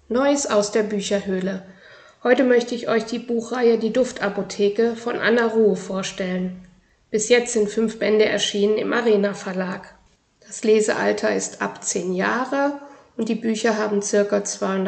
Neues aus der Bücherhöhle. Heute möchte ich euch die Buchreihe Die Duftapotheke von Anna Ruhe vorstellen. Bis jetzt sind 5 Bände erschienen im Arena Verlag. Das Lesealter ist ab 10 Jahre und die Bücher haben ca.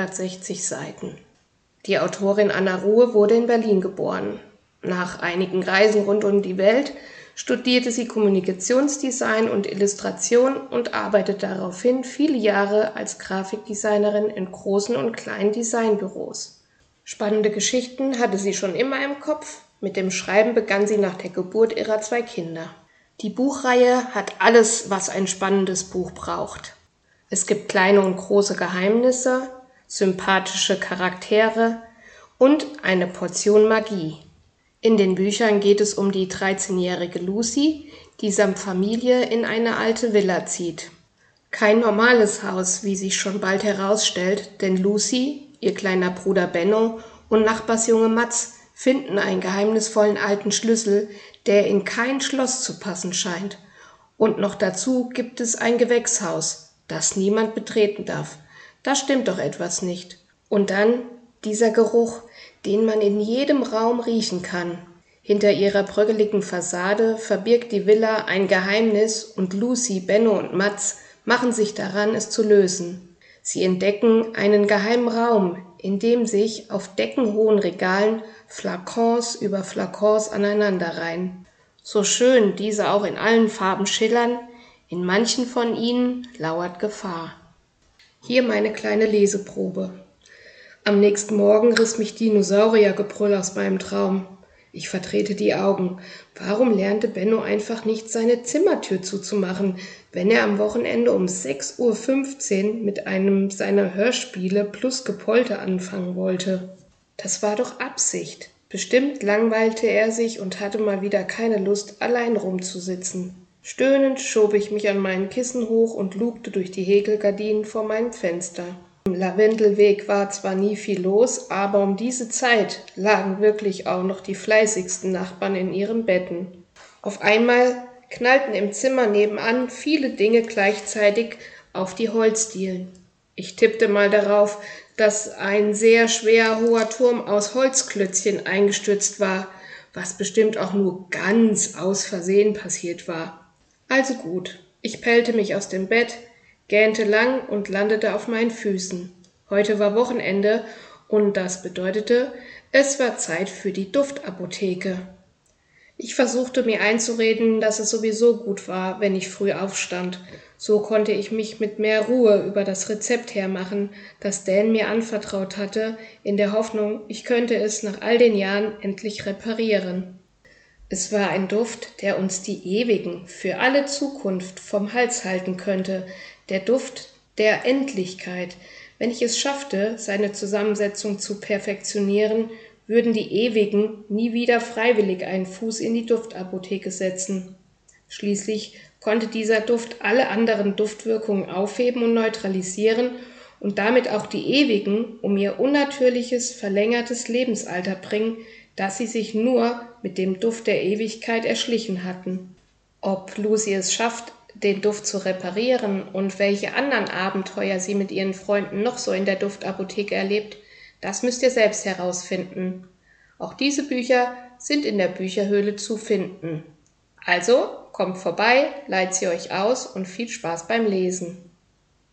260 Seiten. Die Autorin Anna Ruhe wurde in Berlin geboren. Nach einigen Reisen rund um die Welt studierte sie Kommunikationsdesign und Illustration und arbeitet daraufhin viele Jahre als Grafikdesignerin in großen und kleinen Designbüros. Spannende Geschichten hatte sie schon immer im Kopf. Mit dem Schreiben begann sie nach der Geburt ihrer 2 Kinder. Die Buchreihe hat alles, was ein spannendes Buch braucht. Es gibt kleine und große Geheimnisse, sympathische Charaktere und eine Portion Magie. In den Büchern geht es um die 13-jährige Lucy, die samt Familie in eine alte Villa zieht. Kein normales Haus, wie sich schon bald herausstellt, denn Lucy, ihr kleiner Bruder Benno und Nachbarsjunge Mats finden einen geheimnisvollen alten Schlüssel, der in kein Schloss zu passen scheint. Und noch dazu gibt es ein Gewächshaus, das niemand betreten darf. Da stimmt doch etwas nicht. Und dann dieser Geruch, den man in jedem Raum riechen kann. Hinter ihrer bröckeligen Fassade verbirgt die Villa ein Geheimnis und Lucy, Benno und Mats machen sich daran, es zu lösen. Sie entdecken einen geheimen Raum, in dem sich auf deckenhohen Regalen Flakons über Flakons aneinanderreihen. So schön diese auch in allen Farben schillern, in manchen von ihnen lauert Gefahr. Hier meine kleine Leseprobe. Am nächsten Morgen riss mich Dinosauriergebrüll aus meinem Traum. Ich verdrehte die Augen. Warum lernte Benno einfach nicht, seine Zimmertür zuzumachen, wenn er am Wochenende um 6:15 Uhr mit einem seiner Hörspiele plus Gepolter anfangen wollte? Das war doch Absicht. Bestimmt langweilte er sich und hatte mal wieder keine Lust, allein rumzusitzen. Stöhnend schob ich mich an meinen Kissen hoch und lugte durch die Häkelgardinen vor meinem Fenster. Im Lavendelweg war zwar nie viel los, aber um diese Zeit lagen wirklich auch noch die fleißigsten Nachbarn in ihren Betten. Auf einmal knallten im Zimmer nebenan viele Dinge gleichzeitig auf die Holzdielen. Ich tippte mal darauf, dass ein sehr schwer hoher Turm aus Holzklötzchen eingestürzt war, was bestimmt auch nur ganz aus Versehen passiert war. Also gut, ich pellte mich aus dem Bett, gähnte lang und landete auf meinen Füßen. Heute war Wochenende und das bedeutete, es war Zeit für die Duftapotheke. Ich versuchte mir einzureden, dass es sowieso gut war, wenn ich früh aufstand. So konnte ich mich mit mehr Ruhe über das Rezept hermachen, das Dan mir anvertraut hatte, in der Hoffnung, ich könnte es nach all den Jahren endlich reparieren. Es war ein Duft, der uns die Ewigen für alle Zukunft vom Hals halten könnte, der Duft der Endlichkeit. Wenn ich es schaffte, seine Zusammensetzung zu perfektionieren, würden die Ewigen nie wieder freiwillig einen Fuß in die Duftapotheke setzen. Schließlich konnte dieser Duft alle anderen Duftwirkungen aufheben und neutralisieren und damit auch die Ewigen um ihr unnatürliches, verlängertes Lebensalter bringen, das sie sich nur mit dem Duft der Ewigkeit erschlichen hatten. Ob Lucy es schafft, den Duft zu reparieren und welche anderen Abenteuer sie mit ihren Freunden noch so in der Duftapotheke erlebt, das müsst ihr selbst herausfinden. Auch diese Bücher sind in der Bücherhöhle zu finden. Also kommt vorbei, leiht sie euch aus und viel Spaß beim Lesen.